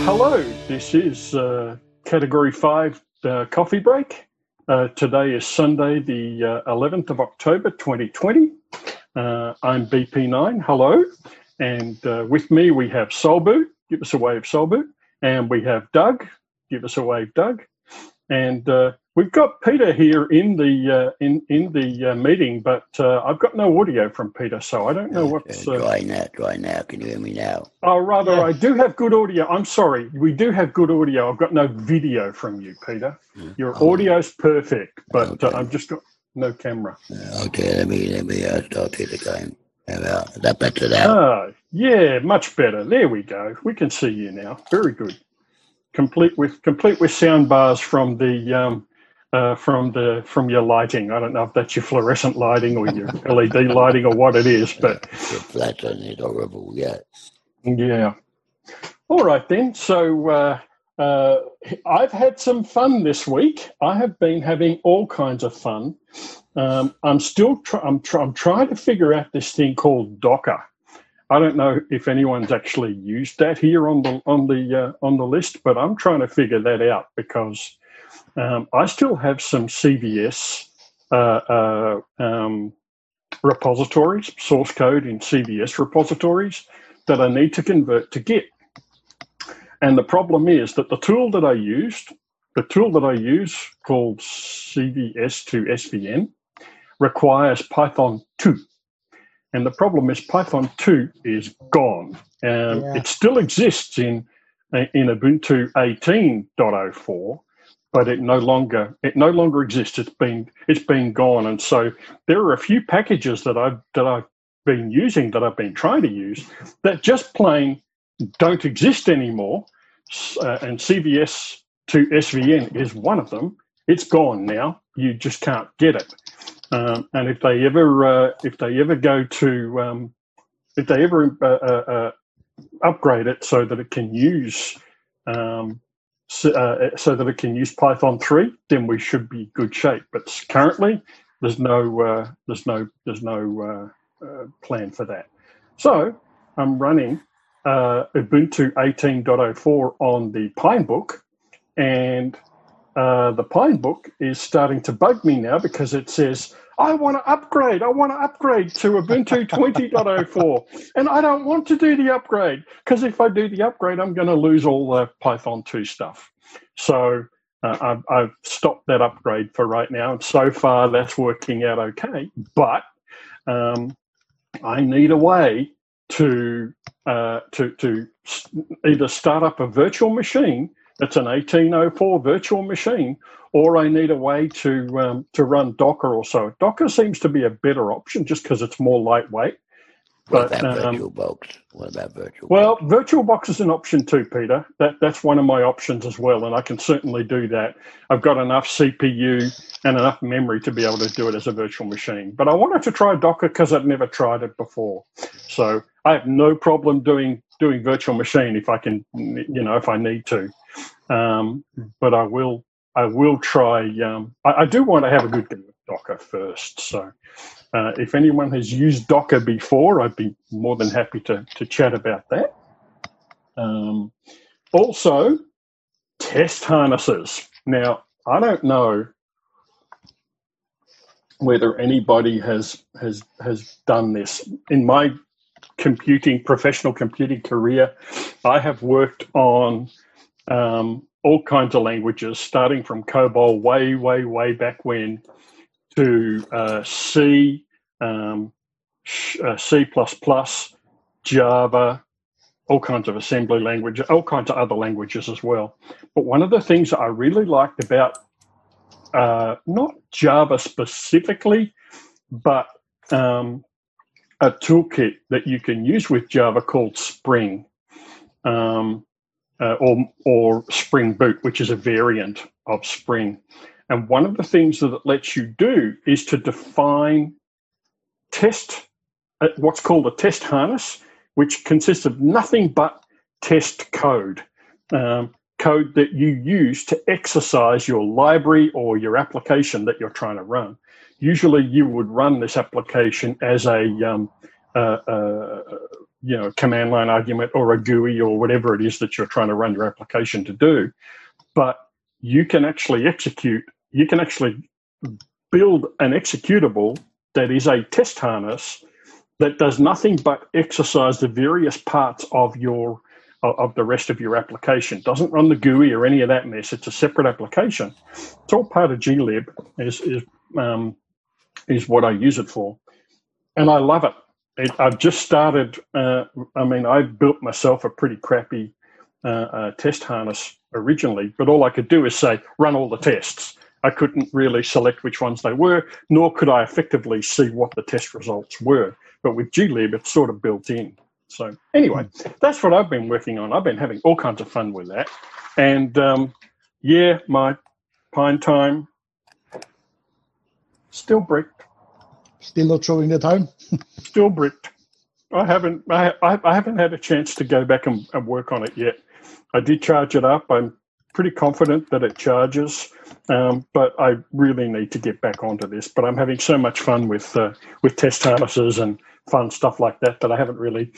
Hello, this is Category 5 Coffee Break. Today is Sunday, the 11th of October, 2020. I'm BP9, hello. And with me we have Solbu, give us a wave, Solbu. And we have Doug, give us a wave, Doug. And we've got Peter here in the meeting, but I've got no audio from Peter, so I don't know what's... Try now. Can you hear me now? Oh, rather, yeah. I do have good audio. I'm sorry. We do have good audio. I've got no video from you, Peter. Your audio's perfect, but I've just got no camera. Okay, let me start it again. Is that better now? Oh, yeah, much better. There we go. We can see you now. Very good. Complete with sound bars from the from your lighting. I don't know if that's your fluorescent lighting or your LED lighting or what it is, but it's flat on it, horrible. Yeah. Yeah. All right then. So I've had some fun this week. I have been having all kinds of fun. I'm still I'm trying to figure out this thing called Docker. I don't know if anyone's actually used that here on the list, but I'm trying to figure that out because I still have some CVS repositories, source code in CVS repositories that I need to convert to Git. And the problem is that the tool that I use called CVS to SVN requires Python 2. And the problem is Python 2 is gone. It still exists in Ubuntu 18.04, but it no longer exists. It's been gone. And so there are a few packages that I've been using, that I've been trying to use, that just plain don't exist anymore. And CVS to SVN is one of them. It's gone now. You just can't get it. And if they ever go to upgrade it so that it can use Python 3, then we should be good shape. But currently, there's no plan for that. So I'm running Ubuntu 18.04 on the Pinebook, and the Pinebook is starting to bug me now because it says, I want to upgrade to Ubuntu 20.04, and I don't want to do the upgrade because if I do the upgrade, I'm going to lose all the Python 2 stuff. So I've stopped that upgrade for right now, and so far that's working out okay. But I need a way to either start up a virtual machine that's an 18.04 virtual machine, or I need a way to run Docker or so. Docker seems to be a better option just because it's more lightweight. What about VirtualBox? Well, VirtualBox is an option too, Peter. That's one of my options as well, and I can certainly do that. I've got enough CPU and enough memory to be able to do it as a virtual machine. But I wanted to try Docker because I've never tried it before. So I have no problem doing virtual machine if I can, if I need to. But I will try. I do want to have a good go with Docker first. So if anyone has used Docker before, I'd be more than happy to chat about that. Also, test harnesses. Now, I don't know whether anybody has done this. In my professional computing career, I have worked on all kinds of languages, starting from COBOL way back when, to C, C++, Java, all kinds of assembly language, all kinds of other languages as well. But one of the things that I really liked about not Java specifically, but a toolkit that you can use with Java called Spring. Or Spring Boot, which is a variant of Spring. And one of the things that it lets you do is to define what's called a test harness, which consists of nothing but test code, code that you use to exercise your library or your application that you're trying to run. Usually you would run this application as a command line argument or a GUI or whatever it is that you're trying to run your application to do. But you can actually build an executable that is a test harness that does nothing but exercise the various parts of the rest of your application. Doesn't run the GUI or any of that mess. It's a separate application. It's all part of glib is what I use it for. And I love it. I've just started, I built myself a pretty crappy test harness originally, but all I could do is say, run all the tests. I couldn't really select which ones they were, nor could I effectively see what the test results were. But with glib, it's sort of built in. So anyway, that's what I've been working on. I've been having all kinds of fun with that. And my Pine Time, still bricked. Still not showing the time? Still bricked. I haven't had a chance to go back and work on it yet. I did charge it up. I'm pretty confident that it charges, but I really need to get back onto this. But I'm having so much fun with test harnesses and fun stuff like that I haven't really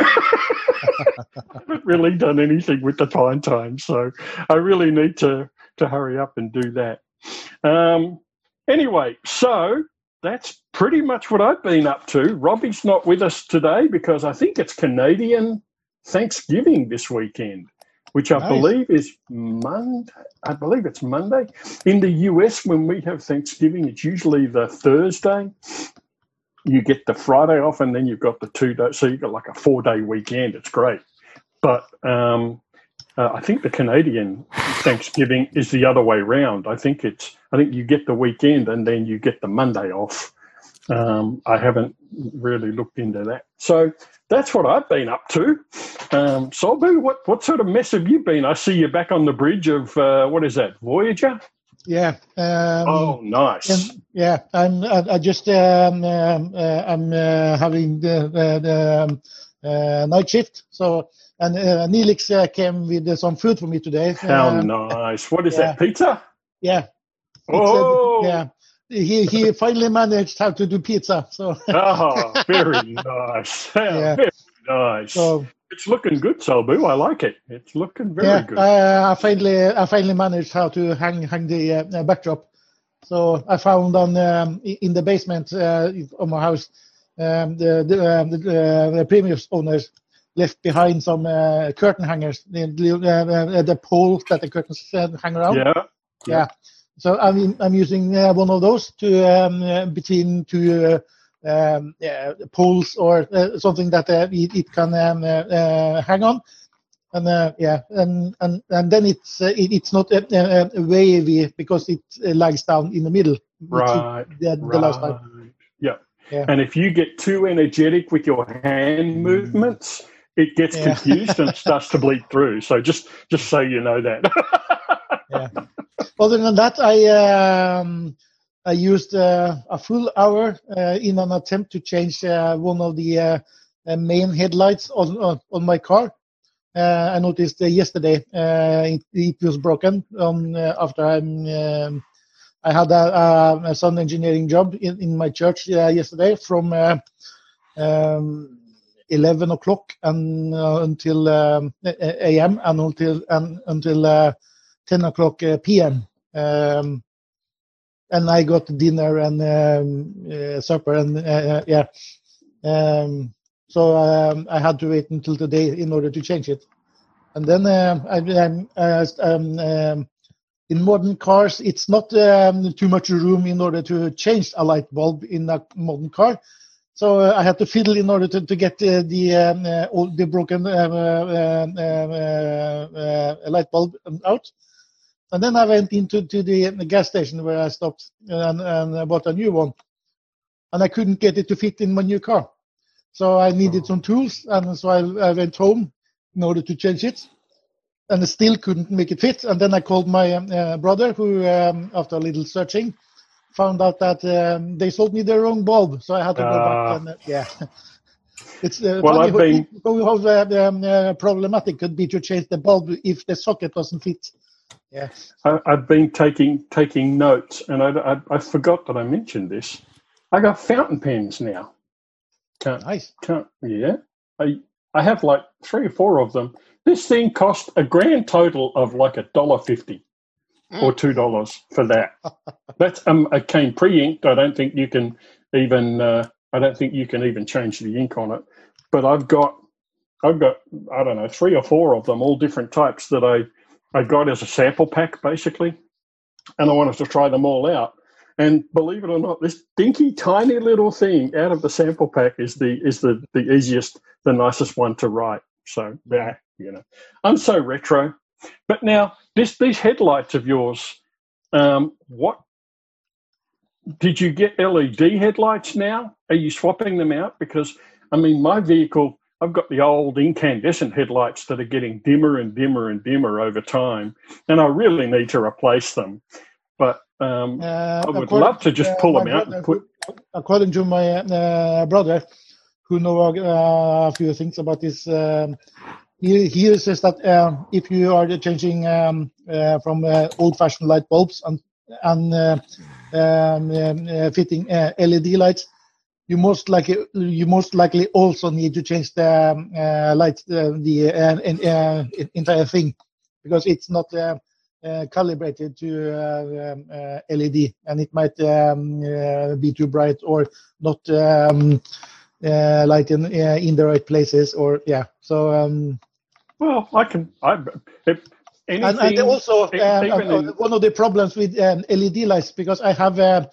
done anything with the Pine Time. So I really need to hurry up and do that. Anyway, so that's pretty much what I've been up to. Robbie's not with us today because I think it's Canadian Thanksgiving this weekend, which I believe is Monday. I believe it's Monday. In the US, when we have Thanksgiving, it's usually the Thursday. You get the Friday off, and then you've got the 2 days. So you've got like a 4-day weekend. It's great. But I think the Canadian Thanksgiving is the other way round. I think you get the weekend and then you get the Monday off. I haven't really looked into that. So that's what I've been up to. Solbu, what sort of mess have you been? I see you back on the bridge of, what is that, Voyager? Yeah. Nice. I'm having the night shift. So, and Neelix came with some food for me today. How nice. What is that, pizza? Yeah. He finally managed how to do pizza. So. Very nice. Very nice. So, it's looking good, Solbu. I like it. It's looking very good. I finally managed how to hang the backdrop. So I found in the basement of my house the previous owners left behind some curtain hangers, the poles that the curtains hang around. Yeah. So I'm using one of those to between two poles or something that it can hang on, and then it's not wavy because it lies down in the middle. Right. The last time. Yeah. And if you get too energetic with your hand movements, it gets confused and it starts to bleed through. So just so you know that. Other than that, I used a full hour in an attempt to change one of the main headlights on my car. I noticed yesterday it was broken after I had a sound engineering job in my church yesterday from 11 o'clock until a.m. and until 10 o'clock p.m. And I got dinner and supper so I had to wait until today in order to change it. And then in modern cars, it's not too much room in order to change a light bulb in a modern car. So I had to fiddle in order to get the broken light bulb out. And then I went into the gas station where I stopped and bought a new one. And I couldn't get it to fit in my new car. So I needed some tools, and so I went home in order to change it. And I still couldn't make it fit. And then I called my brother, who, after a little searching, found out that they sold me the wrong bulb. So I had to go back and, It's funny how problematic it could be to change the bulb if the socket doesn't fit. Yeah, I've been taking notes, and I forgot that I mentioned this. I got fountain pens now. Nice. I have like 3 or 4 of them. This thing cost a grand total of like $1.50 or $2 for that. That's it came pre-inked. I don't think you can even. I don't think you can even change the ink on it. But I've got I don't know 3 or 4 of them, all different types that I got as a sample pack basically, and I wanted to try them all out. And believe it or not, this dinky, tiny little thing out of the sample pack is the easiest, the nicest one to write. So, yeah, I'm so retro. But now, these headlights of yours, what did you get LED headlights now? Are you swapping them out? Because, I mean, my vehicle, I've got the old incandescent headlights that are getting dimmer and dimmer and dimmer over time, and I really need to replace them. But I would love to just pull them out and put. According to my brother, who knows a few things about this, he says that if you are changing from old-fashioned light bulbs and fitting LED lights, you most likely also need to change the light, the entire thing, because it's not calibrated to LED, and it might be too bright or not light in the right places, or So well, and also one of the problems with LED lights, because I have the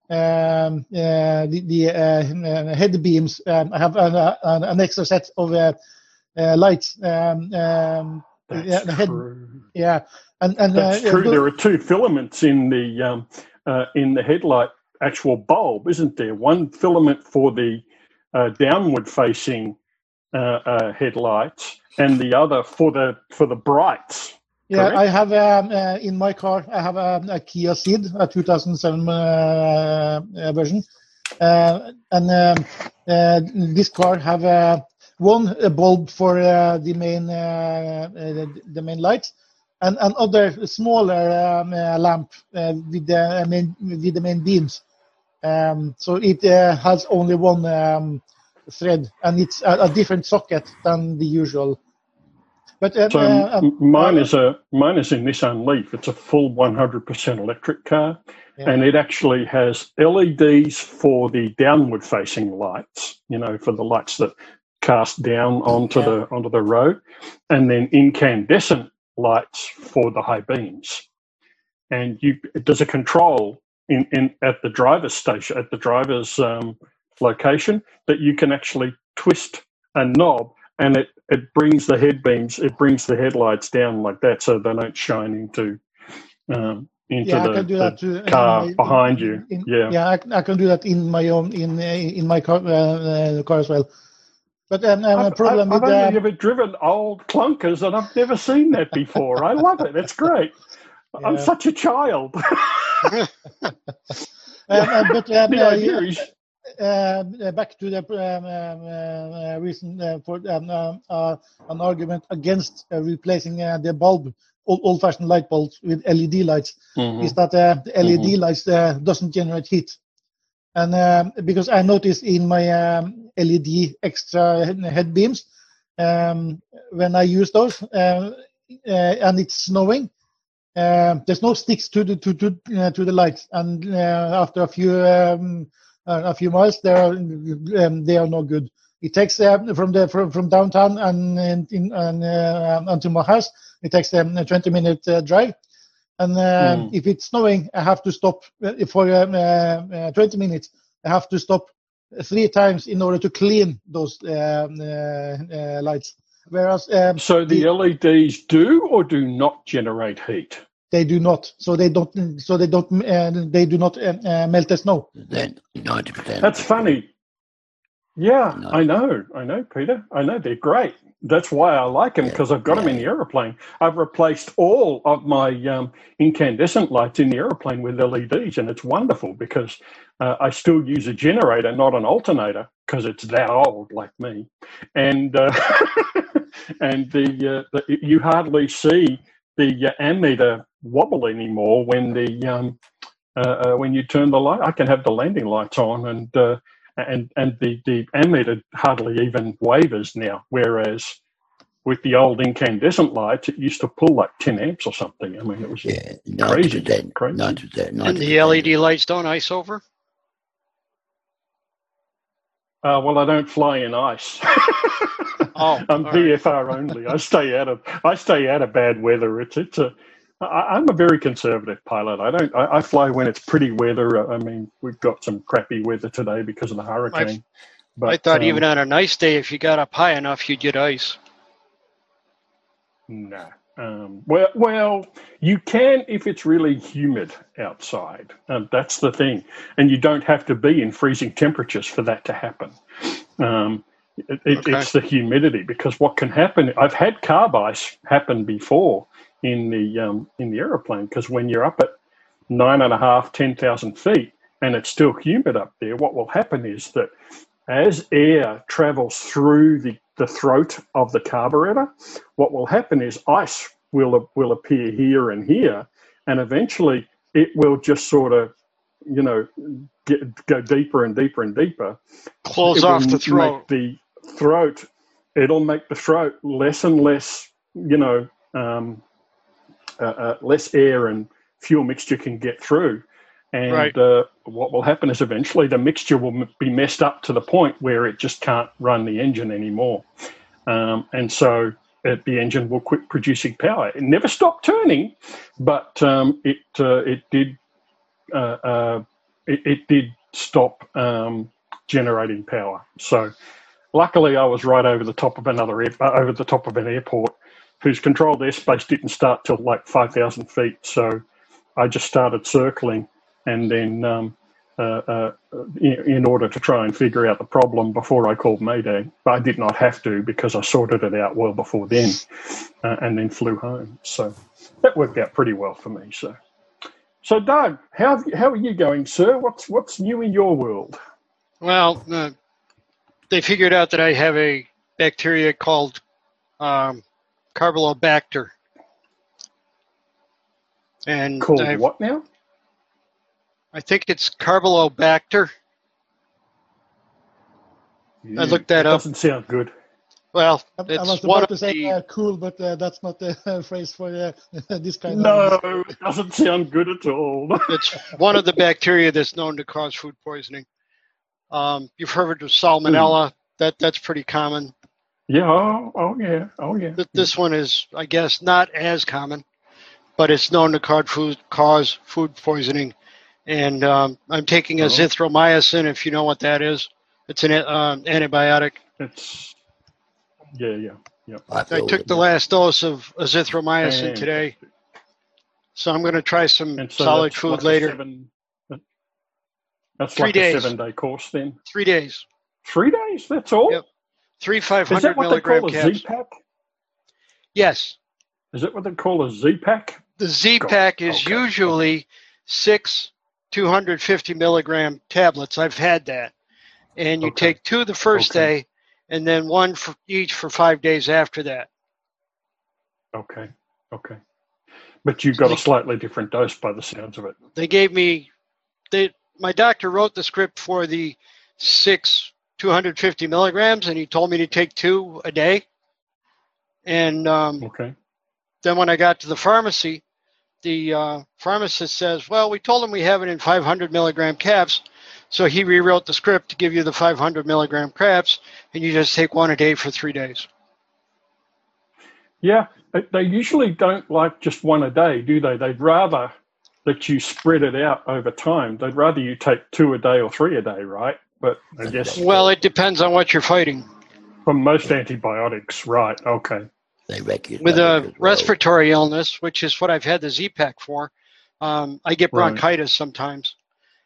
head beams. I have an extra set of lights. That's true. Yeah, and that's true. There are 2 filaments in the headlight actual bulb, isn't there? One filament for the downward facing headlights, and the other for the brights. Yeah, correct? I have in my car. I have a Kia Ceed, a 2007 version, and this car have one bulb for the main lights, and another smaller lamp with the main beams. So it has only one thread, and it's a different socket than the usual. But mine is a Nissan Leaf. It's a full 100% electric car, and it actually has LEDs for the downward-facing lights. For the lights that cast down onto the road, and then incandescent lights for the high beams. And there's a control in at the driver's station, at the driver's location, that you can actually twist a knob, and it brings the headlights down like that, so they don't shine into the car behind you. I can do that in my own in my car as well. But I've only ever driven old clunkers, and I've never seen that before. I love it. It's great. Yeah. I'm such a child. But back to the reason for an argument against replacing the bulb, old-fashioned light bulbs with LED lights, is that the LED lights doesn't generate heat. And because I noticed in my LED extra head beams, when I use those and it's snowing, there's no sticks to the lights, and after a few miles, they are no good. It takes from downtown and unto my house. It takes a 20-minute drive. And if it's snowing, I have to stop for 20 minutes. I have to stop 3 times in order to clean those lights. Whereas so the LEDs do or do not generate heat. They do not. So they don't. They do not melt the snow. Then 90%. That's funny. Yeah, no. I know, Peter. I know they're great. That's why I like them, because I've got them in the aeroplane. I've replaced all of my incandescent lights in the aeroplane with LEDs, and it's wonderful because I still use a generator, not an alternator, because it's that old, like me. And and you hardly see the ammeter wobble anymore when when you turn the light. I can have the landing lights on, and the ammeter hardly even wavers now, whereas with the old incandescent lights, it used to pull like 10 amps or something. I mean, it was crazy. 90%. And the LED lights don't ice over? Well, I don't fly in ice. I'm VFR only. I stay out of bad weather. I'm a very conservative pilot. I fly when it's pretty weather. I mean, we've got some crappy weather today because of the hurricane. But I thought even on a nice day, if you got up high enough, you'd get ice. No. Well, you can if it's really humid outside. That's the thing. And you don't have to be in freezing temperatures for that to happen. It's the humidity, because what can happen, I've had carb ice happen before in the aeroplane, because when you're up at 9.5, 10,000 feet and it's still humid up there, what will happen is that as air travels through the throat of the carburetor, what will happen is ice will appear here and here, and eventually it will just sort of, go deeper and deeper and deeper. Close off the throat. It'll make the throat less and less, less air and fuel mixture can get through. And what will happen is eventually the mixture will be messed up to the point where it just can't run the engine anymore. And so the engine will quit producing power. It never stopped turning, but it did stop generating power. So luckily I was right over the top of an airport whose controlled airspace didn't start till like 5,000 feet. So I just started circling, and then in order to try and figure out the problem before I called Mayday. But I did not have to, because I sorted it out well before then, and then flew home. So that worked out pretty well for me. So Doug, how are you going, sir? What's new in your world? Well, they figured out that I have a bacteria called Campylobacter. And called what now? I think it's Campylobacter. Yeah, I looked that up. Doesn't sound good. Well, I it's was one about of to say the, cool, but that's not the phrase for this kind No, of... it doesn't sound good at all. it's one of the bacteria that's known to cause food poisoning. You've heard of Salmonella. That's pretty common. Yeah. Oh yeah. This one is, I guess, not as common, but it's known to cause food poisoning. And I'm taking azithromycin, if you know what that is. It's an antibiotic. It's yeah. I took the last dose of azithromycin today, so I'm going to try some solid food later. That's 3 like days. a 7-day course then. 3 days. 3 days? That's all? Yep. 3 Is that 500 what they milligram call a caps. Z-Pack? Yes. Is that what they call a Z-Pack? The Z-Pack is usually 6 250 milligram tablets. I've had that. And you take 2 the first day, and then 1 for each for 5 days after that. Okay. But you got a slightly different dose by the sounds of it. They gave me, my doctor wrote the script for the 6 250 milligrams, and he told me to take 2 a day. And then when I got to the pharmacy, the pharmacist says, well, we told him we have it in 500 milligram caps. So he rewrote the script to give you the 500 milligram caps, and you just take 1 a day for 3 days. Yeah, they usually don't like just 1 a day, do they? They'd rather that you spread it out over time. They'd rather you take 2 a day or 3 a day, right? But I guess... Well, it depends on what you're fighting. From most antibiotics, right, okay. With a respiratory illness, which is what I've had the Z-Pack for, I get bronchitis sometimes.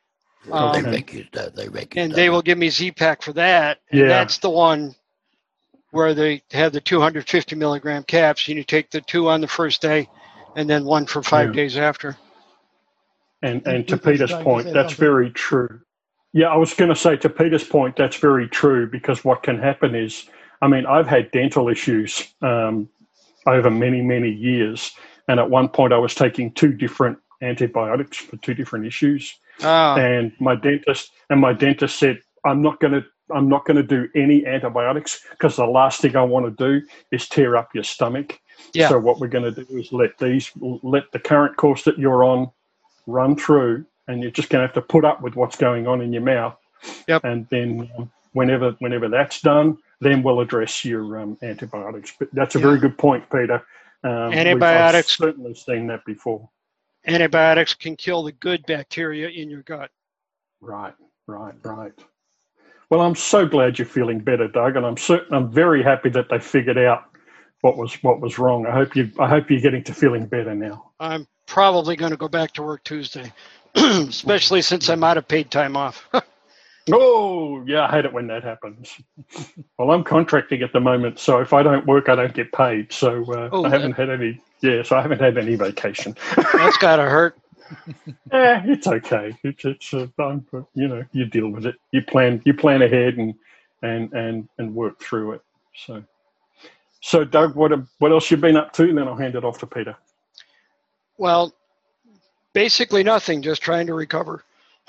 And they will give me Z-Pack for that. And that's the one where they have the 250 milligram caps, and you take the 2 on the first day and then 1 for 5 days after. And to Peter's point, that's very true. Yeah, I was going to say, to Peter's point, that's very true, because what can happen is, I mean, I've had dental issues over many, many years. And at one point I was taking 2 different antibiotics for 2 different issues. And my dentist said, I'm not going to do any antibiotics because the last thing I want to do is tear up your stomach. Yeah. So what we're going to do is let the current course that you're on run through, and you're just going to have to put up with what's going on in your mouth. Yep. And then whenever that's done, then we'll address your antibiotics. But that's a very good point, Peter. Antibiotics. I've certainly seen that before. Antibiotics can kill the good bacteria in your gut. Right. Well, I'm so glad you're feeling better, Doug, and I'm very happy that they figured out what was wrong. I hope you're getting to feeling better now. I'm probably going to go back to work Tuesday, especially since I'm out of paid time off. Oh, yeah, I hate it when that happens. Well, I'm contracting at the moment, so if I don't work, I don't get paid. So I haven't had any. Yeah, so I haven't had any vacation. That's gotta hurt. Yeah, it's okay. It's you deal with it. You plan ahead and work through it. So Doug, what else you been up to? And then I'll hand it off to Peter. Well, basically nothing. Just trying to recover.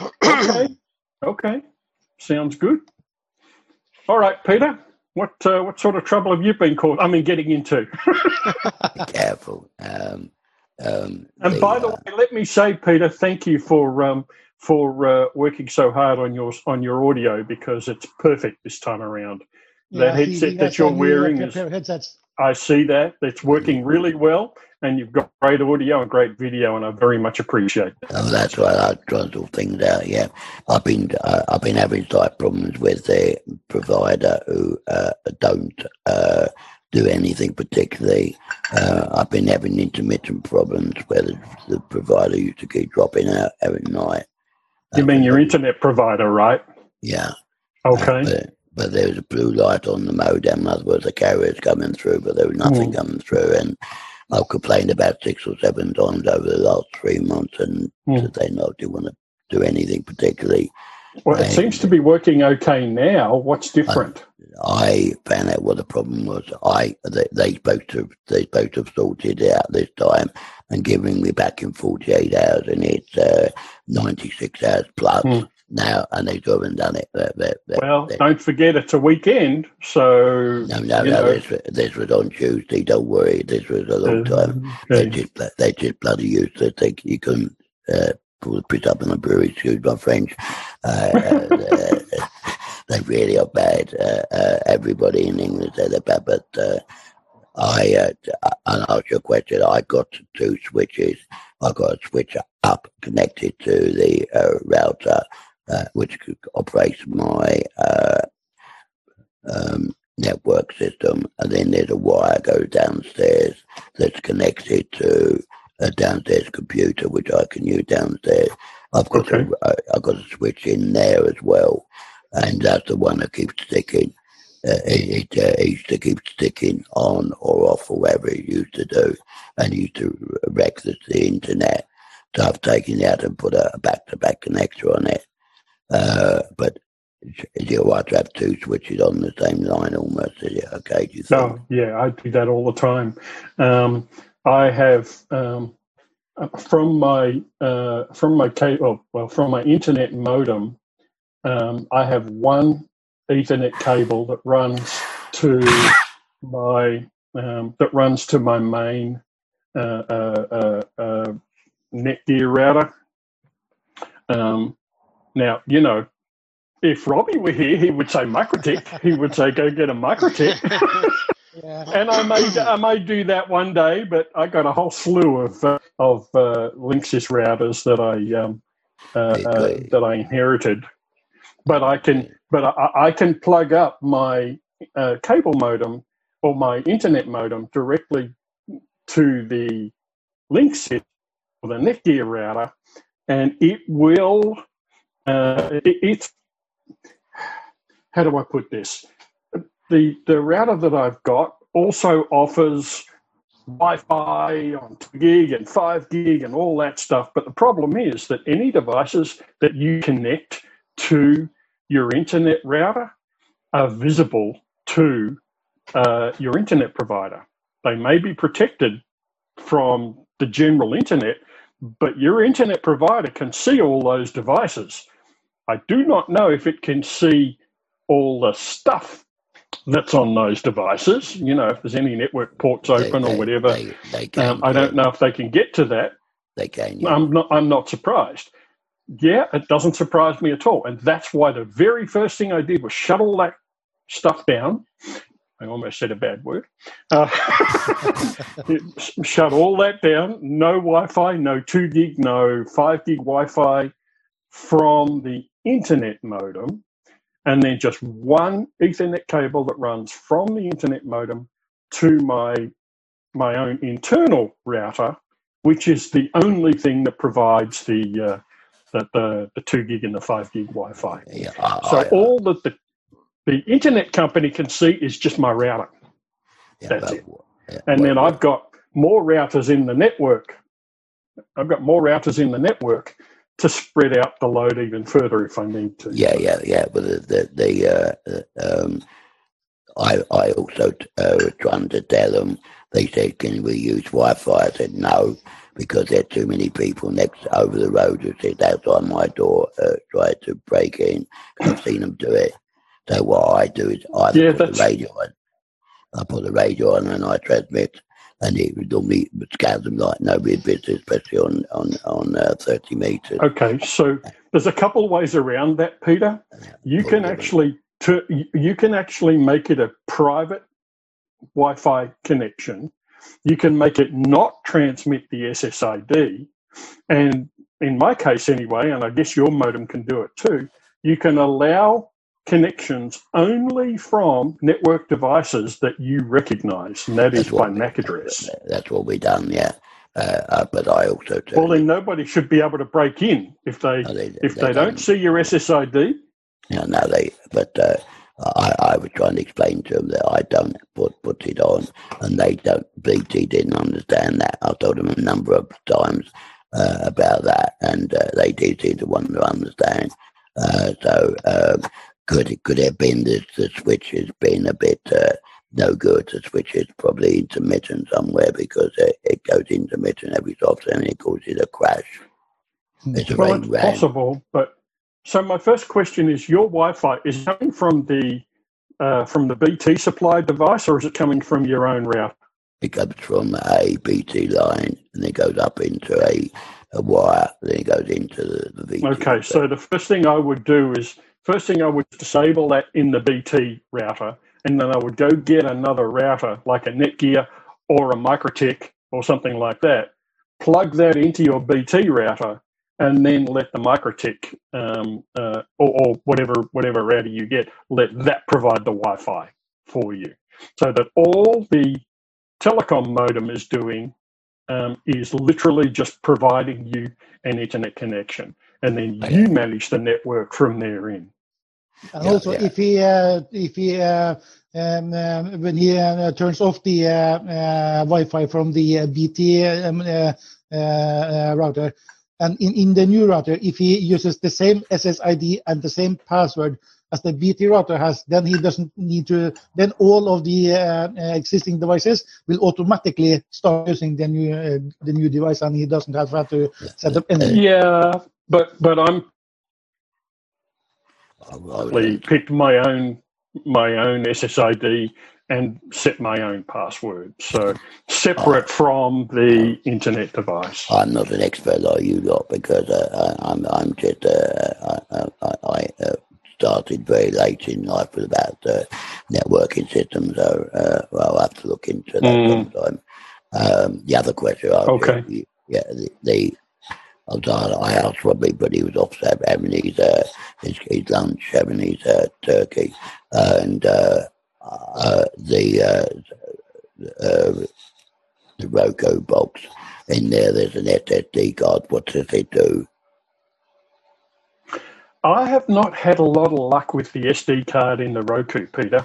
Okay. Sounds good. All right, Peter. What sort of trouble have you been getting into? Be careful. And by the way, let me say, Peter, thank you for working so hard on your audio, because it's perfect this time around. That headset that you're wearing is. Headsets. I see that. It's working really well, and you've got great audio and great video, and I very much appreciate that. Oh, that's right. I try to sort things out. Yeah, I've been having slight problems with the provider who don't do anything particularly. I've been having intermittent problems where the provider used to keep dropping out every night. You mean your internet provider, right? Yeah. Okay. But there was a blue light on the modem. In other words, the carrier's coming through, but there was nothing coming through. And I've complained about 6 or 7 times over the last 3 months, and they don't want to do anything particularly. Well, it seems to be working okay now. What's different? I found out what the problem was. They supposed to have sorted it out this time and giving me back in 48 hours, and it's 96 hours plus now, and they still haven't done it. Don't forget it's a weekend, so no. This was on Tuesday. Don't worry, this was a long time. Okay. They just bloody used to think you couldn't pull the piss up in a brewery. Excuse my French. They really are bad. Everybody in England said they're bad, but I'll ask you a question. I got 2 switches. I got a switch up connected to the router, which operates my network system, and then there's a wire goes downstairs that's connected to a downstairs computer, which I can use downstairs. I've got a switch in there as well, and that's the one that keeps sticking. It used to keep sticking on or off, or whatever it used to do, and used to wreck the internet. So I've taken it out and put a back-to-back connector on it. But is it all right to have 2 switches on the same line almost? Is it okay, do you think? No, yeah, I do that all the time. I have from my internet modem. I have one Ethernet cable that runs to my main Netgear router. Now, if Robbie were here, he would say Microtech. He would say, "Go get a Microtech." Yeah. And I may do that one day, but I got a whole slew of Linksys routers that I inherited. But I can plug up my cable modem or my internet modem directly to the Linksys or the Netgear router, and it will. It's how do I put this? The router that I've got also offers Wi-Fi on 2 gig and 5 gig and all that stuff. But the problem is that any devices that you connect to your internet router are visible to your internet provider. They may be protected from the general internet, but your internet provider can see all those devices. I do not know if it can see all the stuff that's on those devices. You know, if there's any network ports open or whatever. They can, I don't know if they can get to that. They can. Yeah. I'm not surprised. Yeah, it doesn't surprise me at all. And that's why the very first thing I did was shut all that stuff down. I almost said a bad word. Shut all that down. No Wi-Fi, no 2 gig, no 5 gig Wi-Fi from the internet modem. And then just one Ethernet cable that runs from the internet modem to my own internal router, which is the only thing that provides the 2 gig and the 5 gig Wi-Fi. Yeah, all that the internet company can see is just my router. That's it. And then I've got more routers in the network. I've got more routers in the network to spread out the load even further if I need to. Yeah. But I also trying to tell them. They said, "Can we use Wi-Fi?" I said, "No, because there are too many people next over the road who sit outside my door try to break in. I've seen them do it. So what I do is I put the radio on. I put the radio on and I transmit, and it would normally scare them like nobody's business, especially on 30 meters." Okay, so there's a couple of ways around that, Peter. You can actually make it a private Wi-Fi connection. You can make it not transmit the SSID, and in my case anyway, and I guess your modem can do it too, you can allow connections only from network devices that you recognize, and that is by MAC address. That's what we've done, yeah. But I also well, then nobody should be able to break in if they don't see your SSID. Yeah, no, I was trying to explain to them that I don't put it on, and BT didn't understand that. I told them a number of times about that, and they didn't want to understand. Could have been the switch has been a bit no good. The switch is probably intermittent somewhere because it goes intermittent every so often and it causes a crash. It's possible, but so my first question is: your Wi-Fi is coming from the BT supplied device, or is it coming from your own router? It comes from a BT line, and it goes up into a wire, then it goes into the BT. Okay, so the first thing I would disable that in the BT router, and then I would go get another router, like a Netgear or a Microtech or something like that, plug that into your BT router, and then let the Microtech or whatever router you get, let that provide the Wi-Fi for you. So that all the telecom modem is doing is literally just providing you an internet connection, and then you manage the network from there in. And also, if he when he turns off the Wi-Fi from the BT router, and in the new router, if he uses the same SSID and the same password as the BT router has, then he doesn't need to. Then all of the existing devices will automatically start using the new device, and he doesn't have to set up anything. Yeah, but I'm picked my own SSID and set my own password, so separate from the internet device. I'm not an expert like you lot because I'm just I started very late in life with about networking systems, so I'll have to look into that sometime. The other question, I asked Robbie, but he was off having his lunch, having his turkey, and the Roku box. In there's an SSD card. What does it do? I have not had a lot of luck with the SD card in the Roku, Peter.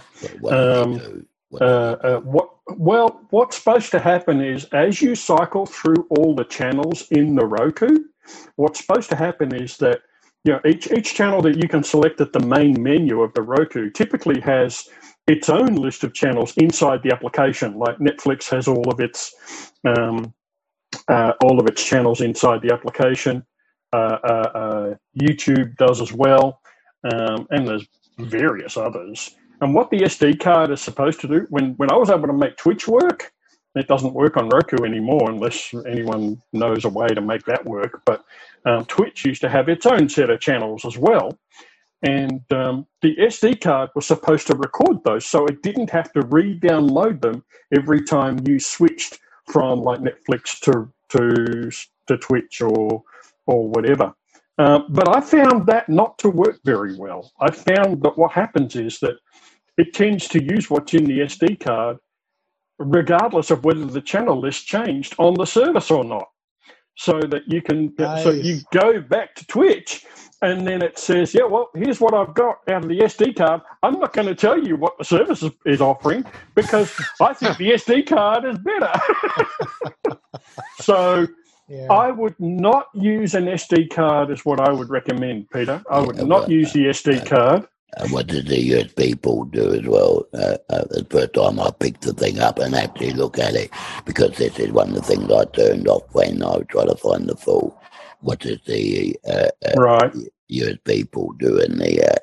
What's supposed to happen is, as you cycle through all the channels in the Roku, what's supposed to happen is that each channel that you can select at the main menu of the Roku typically has its own list of channels inside the application. Like Netflix has all of its channels inside the application. YouTube does as well, and there's various others. And what the SD card is supposed to do, when I was able to make Twitch work, it doesn't work on Roku anymore unless anyone knows a way to make that work. But Twitch used to have its own set of channels as well. And the SD card was supposed to record those, so it didn't have to re-download them every time you switched from like Netflix to Twitch or whatever. But I found that not to work very well. I found that what happens is that it tends to use what's in the SD card regardless of whether the channel list changed on the service or not. So that you can, so you go back to Twitch and then it says, yeah, well, here's what I've got out of the SD card. I'm not going to tell you what the service is offering because I think the SD card is better. So I would not use an SD card is what I would recommend, Peter. I would not use the SD card. What did the USB port do as well? The first time I picked the thing up and actually look at it, because this is one of the things I turned off when I was trying to find the full. What does the USB port do in the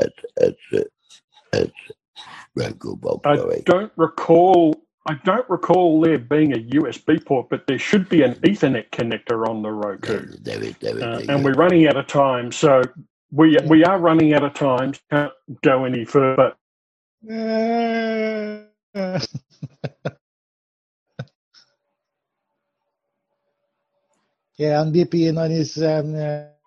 Roku box? I don't recall there being a USB port, but there should be an Ethernet connector on the Roku. There is. And we're running out of time, so we are running out of time. Can't go any further. Yeah, and DP on his